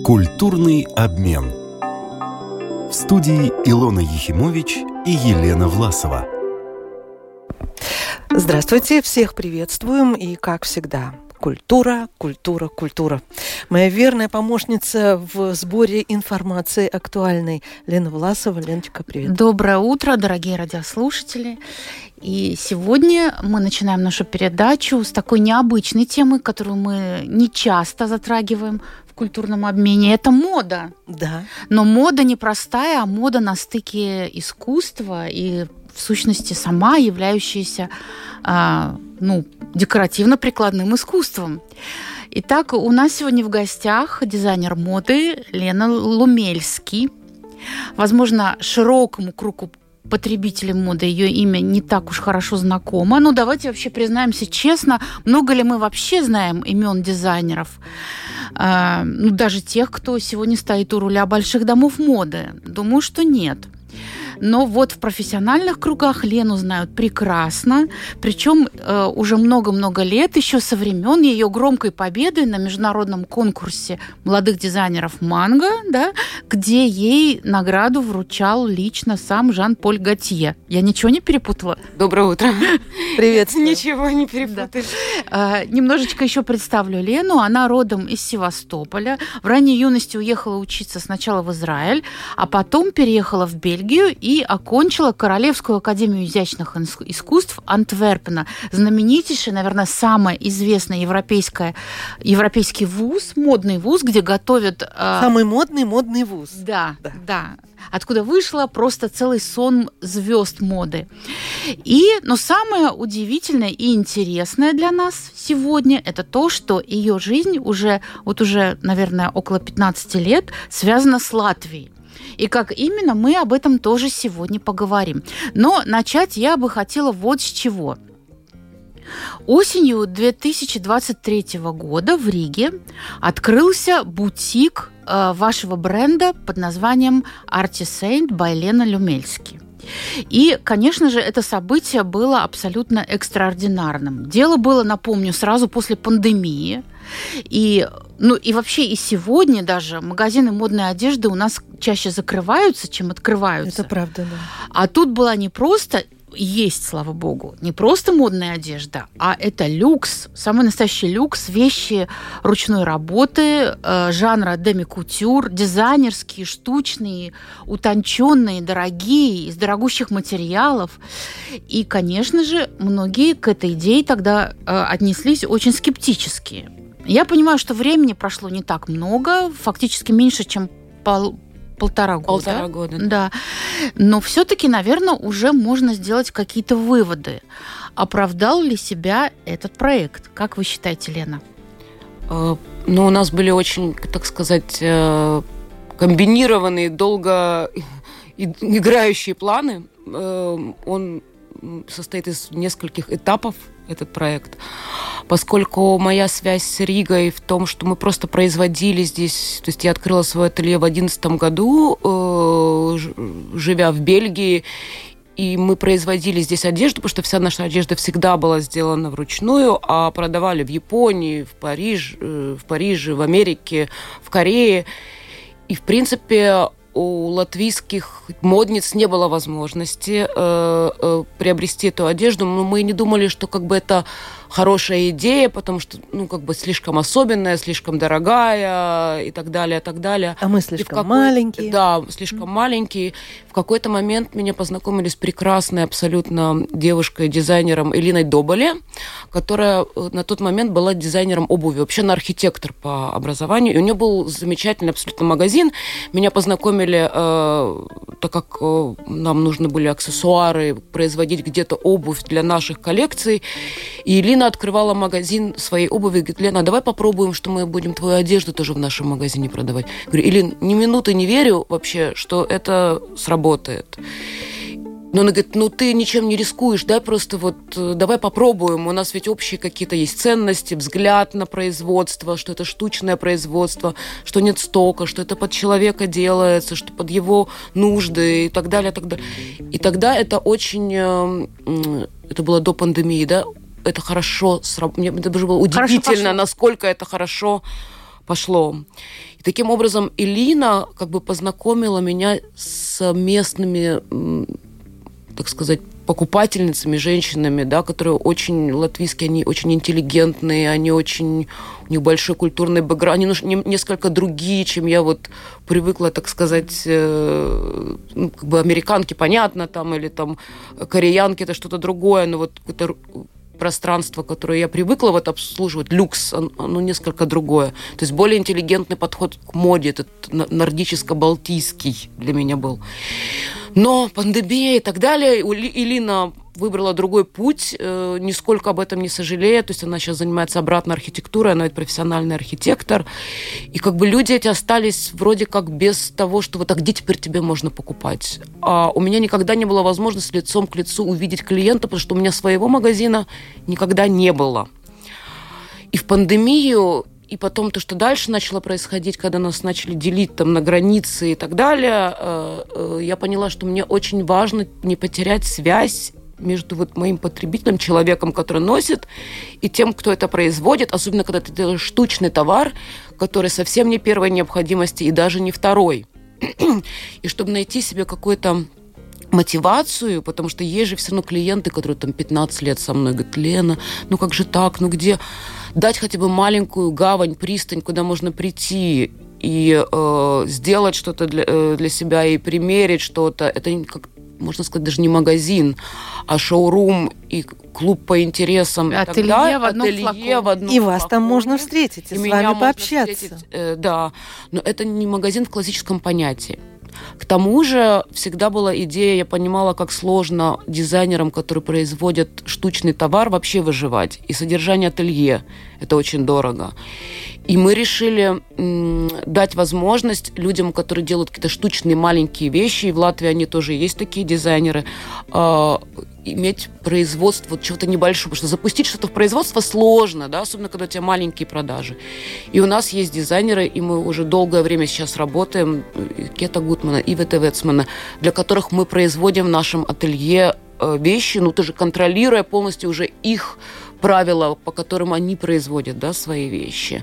Культурный обмен. В студии Илона Ехимович и Елена Власова. Здравствуйте, всех приветствуем и, как всегда, культура, культура, культура. Моя верная помощница в сборе информации актуальной Лена Власова. Леночка, привет. Доброе утро, дорогие радиослушатели. И сегодня мы начинаем нашу передачу с такой необычной темы, которую мы не часто затрагиваем в культурном обмене. Это мода. Да. Но мода не простая, а мода на стыке искусства и, в сущности, сама являющаяся декоративно-прикладным искусством. Итак, у нас сегодня в гостях дизайнер моды Лена Лумельский. Возможно, широкому кругу потребителей моды ее имя не так уж хорошо знакомо. Но давайте вообще признаемся честно, много ли мы вообще знаем имен дизайнеров? Даже тех, кто сегодня стоит у руля больших домов моды. Думаю, что нет. Но вот в профессиональных кругах Лену знают прекрасно, причем уже много-много лет, еще со времен ее громкой победы на международном конкурсе молодых дизайнеров «Манго», да, где ей награду вручал лично сам Жан-Поль Готье. Я ничего не перепутала? Доброе утро. Привет. Ничего не перепутаешь. Немножечко еще представлю Лену. Она родом из Севастополя. В ранней юности уехала учиться сначала в Израиль, а потом переехала в Бельгию и окончила Королевскую академию изящных искусств Антверпена. Знаменитейший, наверное, самый известный европейский вуз, модный вуз, где готовят... Самый модный вуз. Да. Откуда вышло просто целый сон звезд моды. Но самое удивительное и интересное для нас сегодня это то, что ее жизнь уже, наверное, около 15 лет связана с Латвией. И как именно, мы об этом тоже сегодня поговорим. Но начать я бы хотела вот с чего. Осенью 2023 года в Риге открылся бутик вашего бренда под названием Artisaint by Лена Лумельский. И, конечно же, это событие было абсолютно экстраординарным. Дело было, напомню, сразу после пандемии. И вообще и сегодня даже магазины модной одежды у нас чаще закрываются, чем открываются. Это правда, да. А тут была не просто... Есть, слава богу, не просто модная одежда, а это люкс, самый настоящий люкс, вещи ручной работы, жанра деми-кутюр, дизайнерские, штучные, утонченные, дорогие, из дорогущих материалов. И, конечно же, многие к этой идее тогда отнеслись очень скептически. Я понимаю, что времени прошло не так много, фактически меньше, чем полтора года. Да. Но все-таки, наверное, уже можно сделать какие-то выводы. Оправдал ли себя этот проект? Как вы считаете, Лена? У нас были очень, так сказать, комбинированные, долго играющие планы. Он состоит из нескольких этапов, этот проект. Поскольку моя связь с Ригой в том, что мы просто производили здесь, то есть я открыла свое ателье в 2011 году, живя в Бельгии, и мы производили здесь одежду, потому что вся наша одежда всегда была сделана вручную, а продавали в Японии, в Париже, в Америке, в Корее. И, в принципе, у латвийских модниц не было возможности приобрести эту одежду, но мы не думали, что это хорошая идея, потому что, слишком особенная, слишком дорогая и так далее, и так далее. А мы слишком маленькие. Да, слишком маленькие. В какой-то момент меня познакомили с прекрасной абсолютно девушкой-дизайнером Элиной Доболе, которая на тот момент была дизайнером обуви, вообще она архитектор по образованию. И у нее был замечательный абсолютно магазин. Меня познакомили, так как нам нужны были аксессуары, производить где-то обувь для наших коллекций. И Лина открывала магазин своей обуви, говорит: Лена, давай попробуем, что мы будем твою одежду тоже в нашем магазине продавать. Я говорю: Илин, ни минуты не верю вообще, что это сработает. Но она говорит: ты ничем не рискуешь, давай попробуем. У нас ведь общие какие-то есть ценности, взгляд на производство, что это штучное производство, что нет стока, что это под человека делается, что под его нужды и так далее, и так далее. И тогда это очень... Это было до пандемии, да? Это хорошо сработало. Мне даже было удивительно, насколько это хорошо пошло. Таким образом, Элина как бы познакомила меня с местными, так сказать, покупательницами, женщинами, да, которые очень латвийские, они очень интеллигентные, они очень, у них большой культурный бэкграунд, они несколько другие, чем я вот привыкла, так сказать, ну, как бы американки, понятно, там, или там кореянки, это что-то другое, но вот это пространство, которое я привыкла вот обслуживать, люкс, оно несколько другое. То есть более интеллигентный подход к моде, этот нордическо-балтийский для меня был. Но пандемия и так далее, Элина выбрала другой путь, нисколько об этом не сожалея. То есть она сейчас занимается обратно архитектурой, она ведь профессиональный архитектор. И как бы люди эти остались вроде как без того, что вот, а где теперь тебе можно покупать? А у меня никогда не было возможности лицом к лицу увидеть клиента, потому что у меня своего магазина никогда не было. И в пандемию, и потом то, что дальше начало происходить, когда нас начали делить там на границы и так далее, я поняла, что мне очень важно не потерять связь между вот моим потребителем, человеком, который носит, и тем, кто это производит, особенно когда ты делаешь штучный товар, который совсем не первой необходимости и даже не второй. И чтобы найти себе какую-то мотивацию, потому что есть же все равно клиенты, которые там 15 лет со мной, говорят: Лена, ну как же так, ну где дать хотя бы маленькую гавань, пристань, куда можно прийти и сделать что-то для себя и примерить что-то. Это, как можно сказать, даже не магазин, а шоурум и клуб по интересам. Ателье в одном флаконе. И вас там можно встретить, и с вами пообщаться. Да, но это не магазин в классическом понятии. К тому же всегда была идея, я понимала, как сложно дизайнерам, которые производят штучный товар, вообще выживать. И содержание ателье – это очень дорого. И мы решили дать возможность людям, которые делают какие-то штучные маленькие вещи, и в Латвии они тоже есть такие дизайнеры, иметь производство вот чего-то небольшого, потому что запустить что-то в производство сложно, да, особенно когда у тебя маленькие продажи. И у нас есть дизайнеры, и мы уже долгое время сейчас работаем, Кета Гутмана и Ивета Вецмана, для которых мы производим в нашем ателье вещи, ну, тоже контролируя полностью уже их правила, по которым они производят, да, свои вещи.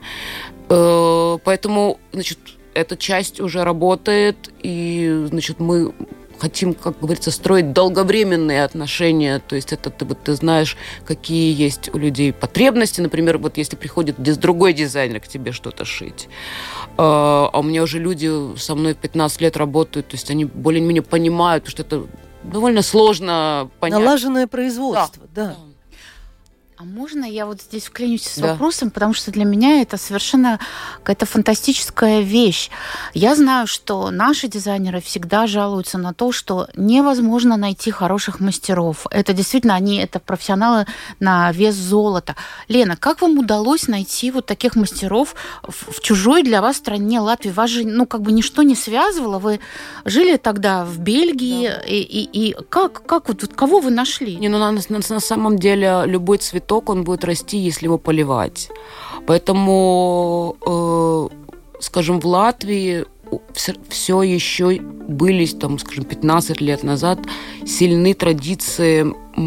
Поэтому, значит, эта часть уже работает, и, значит, мы хотим, как говорится, строить долговременные отношения. То есть это ты знаешь, какие есть у людей потребности. Например, вот если приходит другой дизайнер к тебе что-то шить, а у меня уже люди со мной 15 лет работают, то есть они более-менее понимают, что это довольно сложно понять. Налаженное производство, да. А можно я вот здесь вклинюсь с вопросом, потому что для меня это совершенно какая-то фантастическая вещь. Я знаю, что наши дизайнеры всегда жалуются на то, что невозможно найти хороших мастеров. Это действительно это профессионалы на вес золота. Лена, как вам удалось найти вот таких мастеров в чужой для вас стране Латвии? Вас же, как бы ничто не связывало. Вы жили тогда в Бельгии, да. И как вот кого вы нашли? На самом деле любой цветок, он будет расти, если его поливать. Поэтому, скажем, в Латвии все еще были, там, скажем, 15 лет назад сильны традиции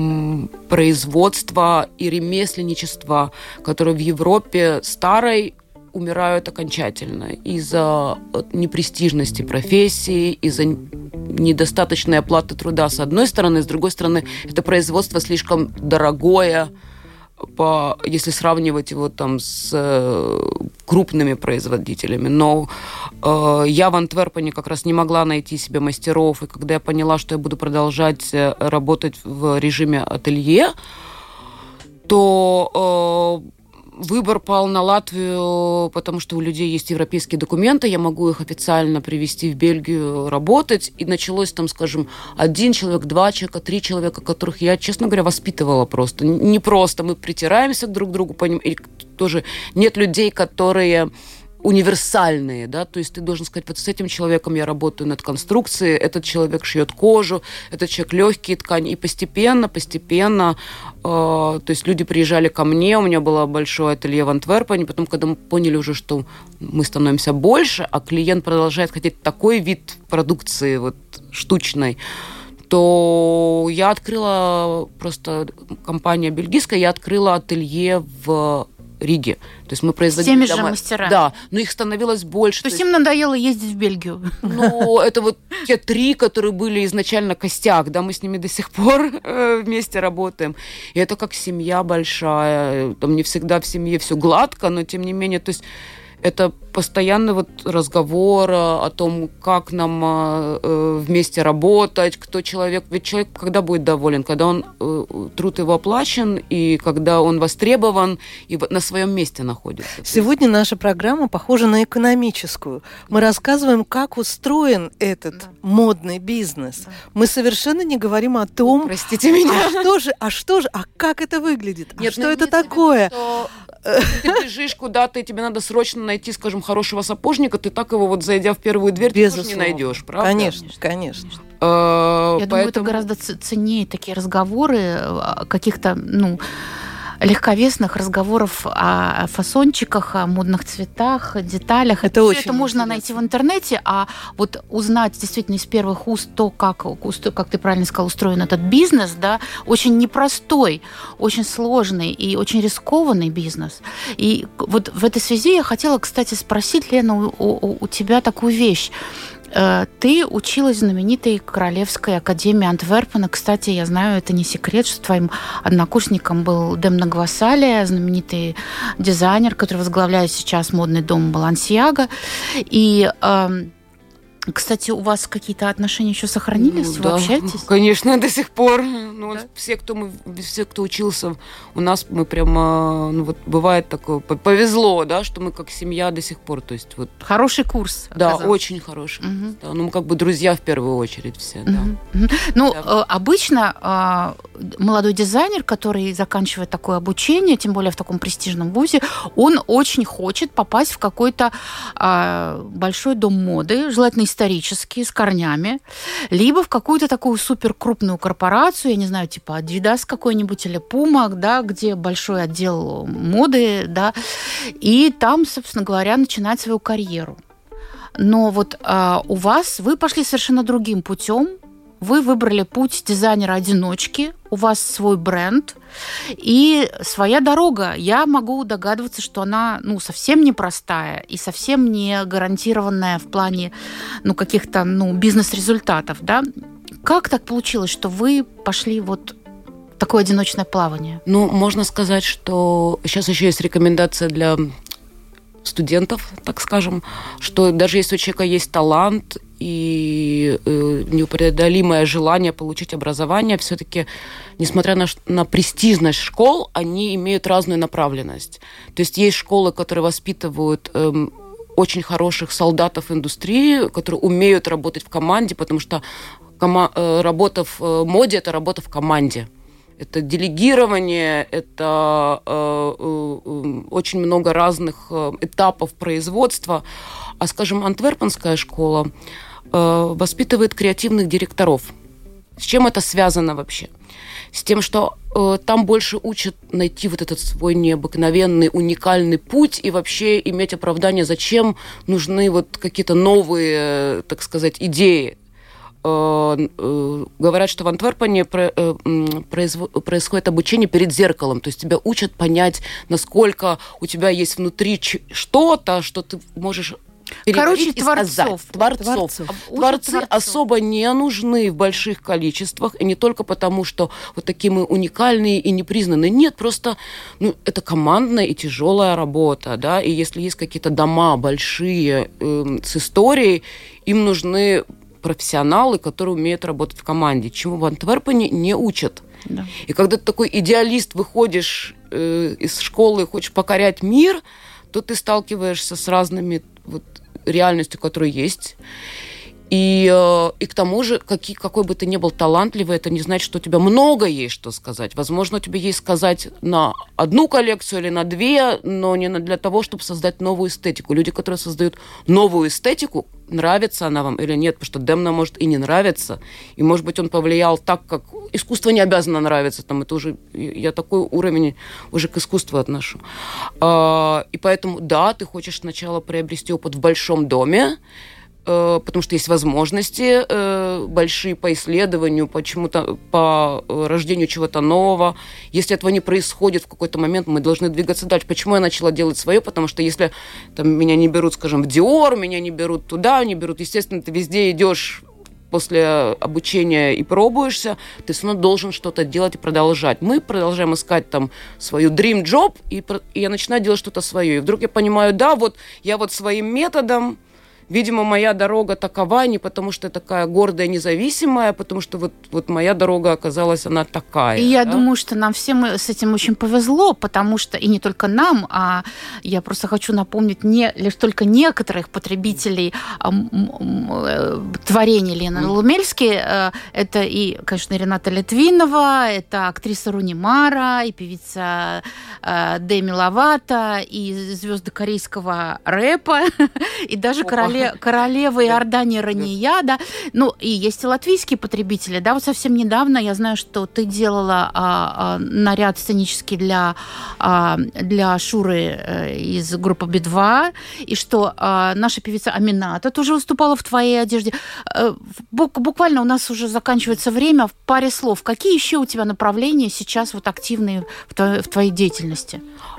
производства и ремесленничества, которые в Европе старой умирают окончательно из-за непрестижности профессии, из-за недостаточной оплаты труда с одной стороны, с другой стороны, это производство слишком дорогое, если сравнивать его там с крупными производителями. Но я в Антверпене как раз не могла найти себе мастеров, и когда я поняла, что я буду продолжать работать в режиме ателье, то выбор пал на Латвию, потому что у людей есть европейские документы, я могу их официально привезти в Бельгию работать. И началось там, скажем, 1 человек, 2 человека, 3 человека, которых я, честно говоря, воспитывала просто. Не просто мы притираемся друг к другу, и тоже нет людей, которые универсальные, да, то есть ты должен сказать, вот с этим человеком я работаю над конструкцией, этот человек шьет кожу, этот человек легкие ткани, и постепенно, то есть люди приезжали ко мне, у меня было большое ателье в Антверпене, потом, когда мы поняли уже, что мы становимся больше, а клиент продолжает хотеть такой вид продукции вот штучной, то я открыла, просто компания бельгийская, я открыла ателье в Риги. То есть мы производили... С теми же мастерами. Да, но их становилось больше. То есть им надоело ездить в Бельгию? Ну, это вот те 3, которые были изначально костяк, да, мы с ними до сих пор вместе работаем. И это как семья большая. Там не всегда в семье все гладко, но тем не менее, то есть это постоянный вот разговор о том, как нам вместе работать, кто человек. Ведь человек когда будет доволен? Когда он труд его оплачен, и когда он востребован, и на своем месте находится. Сегодня наша программа похожа на экономическую. Мы рассказываем, как устроен этот модный бизнес. Мы совершенно не говорим о том... Простите меня. А как это выглядит? Нет, что это такое? Ты бежишь куда-то, и тебе надо срочно найти, скажем, хорошего сапожника, ты так его вот, зайдя в первую дверь, ты тоже не найдешь, правда? Конечно. Я думаю, это гораздо ценнее такие разговоры каких-то, легковесных разговоров о фасончиках, о модных цветах, деталях. Это очень это можно интересно найти в интернете, а вот узнать действительно из первых уст то, как ты правильно сказал, устроен этот бизнес, да, очень непростой, очень сложный и очень рискованный бизнес. И вот в этой связи я хотела, кстати, спросить, Лена, у тебя такую вещь. Ты училась в знаменитой Королевской академии Антверпена. Кстати, я знаю, это не секрет, что твоим однокурсником был Демна Гвасалия, знаменитый дизайнер, который возглавляет сейчас модный дом Балансиага. И, кстати, у вас какие-то отношения еще сохранились? Вы общаетесь? Конечно, до сих пор. Да? Все, кто учился у нас, мы прямо, бывает такое, повезло, да, что мы как семья до сих пор, то есть вот. Хороший курс. Да, оказался. Очень хороший. Угу. Да, мы как бы друзья в первую очередь все. Угу. Да. Обычно молодой дизайнер, который заканчивает такое обучение, тем более в таком престижном вузе, он очень хочет попасть в какой-то большой дом моды, желательно исторический, с корнями, либо в какую-то такую суперкрупную корпорацию, я не знаю, типа Adidas какой-нибудь или Puma, да, где большой отдел моды, да, и там, собственно говоря, начинать свою карьеру. Но вот у вас, вы пошли совершенно другим путем, вы выбрали путь дизайнера-одиночки, у вас свой бренд и своя дорога. Я могу догадываться, что она совсем непростая и совсем не гарантированная в плане каких-то бизнес-результатов. Да? Как так получилось, что вы пошли вот в такое одиночное плавание? Можно сказать, что сейчас еще есть рекомендация для студентов, так скажем, что даже если у человека есть талант и непреодолимое желание получить образование, все-таки, несмотря на престижность школ, они имеют разную направленность. То есть школы, которые воспитывают очень хороших солдатов индустрии, которые умеют работать в команде, потому что работа в моде – это работа в команде. Это делегирование, это очень много разных этапов производства. А, скажем, антверпенская школа воспитывает креативных директоров. С чем это связано вообще? С тем, что там больше учат найти вот этот свой необыкновенный, уникальный путь и вообще иметь оправдание, зачем нужны вот какие-то новые, так сказать, идеи. Говорят, что в Антверпене происходит обучение перед зеркалом. То есть тебя учат понять, насколько у тебя есть внутри что-то, что ты можешь переварить и сказать. Творцы особо не нужны в больших количествах. И не только потому, что вот такие мы уникальные и непризнанные. Нет, просто это командная и тяжелая работа. Да? И если есть какие-то дома большие с историей, им нужны профессионалы, которые умеют работать в команде, чему в Антверпене не учат. Да. И когда ты такой идеалист, выходишь из школы и хочешь покорять мир, то ты сталкиваешься с разными реальностью, которая есть. И к тому же, какой бы ты ни был талантливый, это не значит, что у тебя много есть что сказать. Возможно, у тебя есть сказать на одну коллекцию или на две, но не для того, чтобы создать новую эстетику. Люди, которые создают новую эстетику, нравится она вам или нет, потому что Демна может и не нравиться. И, может быть, он повлиял так, как искусство не обязано нравиться. Это уже, я такой уровень уже к искусству отношу. И поэтому, да, ты хочешь сначала приобрести опыт в большом доме, потому что есть возможности большие по исследованию, по рождению чего-то нового. Если этого не происходит в какой-то момент, мы должны двигаться дальше. Почему я начала делать свое? Потому что если там, меня не берут, скажем, в Dior, меня не берут туда, не берут, естественно, ты везде идешь после обучения и пробуешься, ты все равно должен что-то делать и продолжать. Мы продолжаем искать там свою dream job, и я начинаю делать что-то свое. И вдруг я понимаю, да, вот я вот своим методом, видимо, моя дорога такова не потому, что я такая гордая, независимая, а потому что вот моя дорога оказалась, она такая. И я думаю, что нам всем с этим очень повезло, потому что, и не только нам, а я просто хочу напомнить лишь только некоторых потребителей творений Лены Ломельски. Это и, конечно, Рената Литвинова, это актриса Руни Мара, и певица Деми Ловато, и звезды корейского рэпа, и даже королева Иордании Рания, да. Ну, и есть и латвийские потребители, да. Вот совсем недавно я знаю, что ты делала наряд сценический для Шуры из группы Би-2, и что наша певица Амината тоже выступала в твоей одежде. Буквально у нас уже заканчивается время. В паре слов, какие еще у тебя направления сейчас вот активные в твоей деятельности?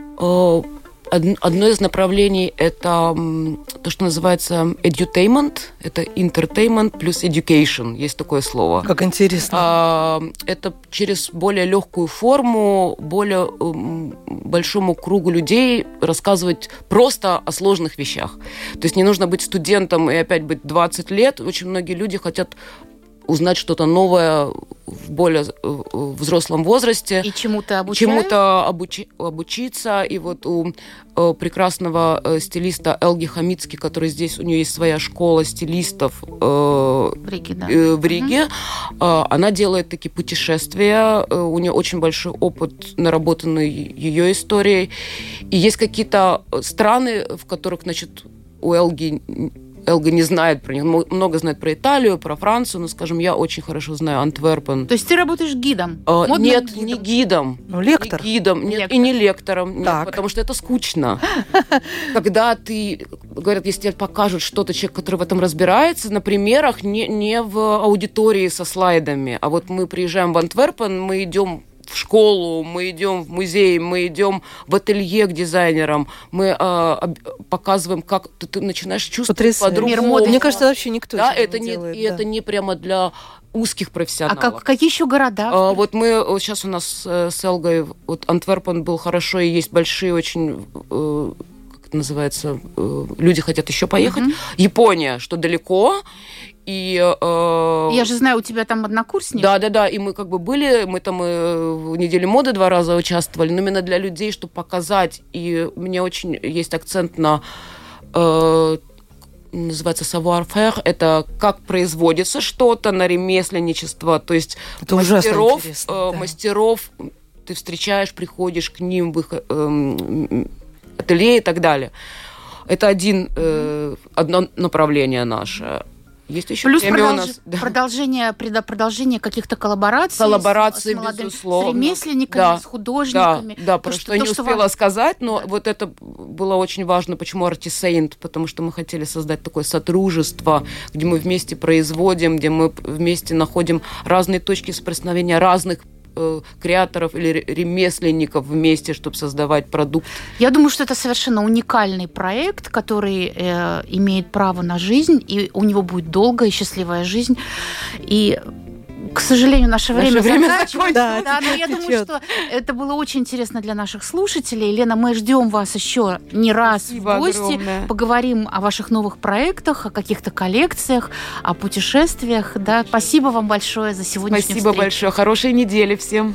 Одно из направлений – это то, что называется edutainment, это entertainment плюс education, есть такое слово. Как интересно. Это через более легкую форму, более большому кругу людей рассказывать просто о сложных вещах. То есть не нужно быть студентом и опять быть 20 лет. Очень многие люди хотят узнать что-то новое в более взрослом возрасте. И чему-то обучаются? Чему-то обучиться. И вот у прекрасного стилиста Элги Хамицки, который здесь, у нее есть своя школа стилистов в Риге. Она делает такие путешествия. У нее очень большой опыт, наработанный ее историей. И есть какие-то страны, в которых, значит, у Элга не знает про них, много знает про Италию, про Францию, но, скажем, я очень хорошо знаю Антверпен. То есть ты работаешь гидом? Нет, не гидом. Ну, лектор? Не гидом, нет, и не лектором, нет, потому что это скучно. Когда говорят, если тебе покажут что-то, человек, который в этом разбирается, на примерах, не в аудитории со слайдами, а вот мы приезжаем в Антверпен, мы идем в школу, мы идем в музей, мы идем в ателье к дизайнерам, мы показываем, как ты начинаешь чувствовать по-другому. Мне кажется, вообще никто это не делает. Это не прямо для узких профессионалов. А какие еще города? Вот сейчас у нас с Элгой, вот Антверпен был хорошо, и есть большие очень... как это называется? Люди хотят еще поехать. Япония, что далеко. И, я же знаю, у тебя там однокурсник. Да. И мы как бы были, мы там в неделе моды 2 раза участвовали, но именно для людей, чтобы показать. И у меня очень есть акцент на называется savoir-faire, это как производится что-то, на ремесленничество, то есть это мастеров ты встречаешь, приходишь к ним в их ателье и так далее. Это одно направление наше. Есть еще плюс продолжение каких-то коллабораций с ремесленниками, с художниками. Да, про что я не успела сказать, но вот это было очень важно, почему Artisaint, потому что мы хотели создать такое сотрудничество, где мы вместе производим, где мы вместе находим разные точки соприкосновения разных креаторов или ремесленников вместе, чтобы создавать продукт. Я думаю, что это совершенно уникальный проект, который имеет право на жизнь, и у него будет долгая и счастливая жизнь. И, к сожалению, наше время заканчивается. Да, но я думаю, что это было очень интересно для наших слушателей. Лена, мы ждем вас еще не раз в гости. Огромное. Поговорим о ваших новых проектах, о каких-то коллекциях, о путешествиях. Да. Спасибо вам большое за сегодняшнюю встречу. Спасибо большое. Хорошей недели всем.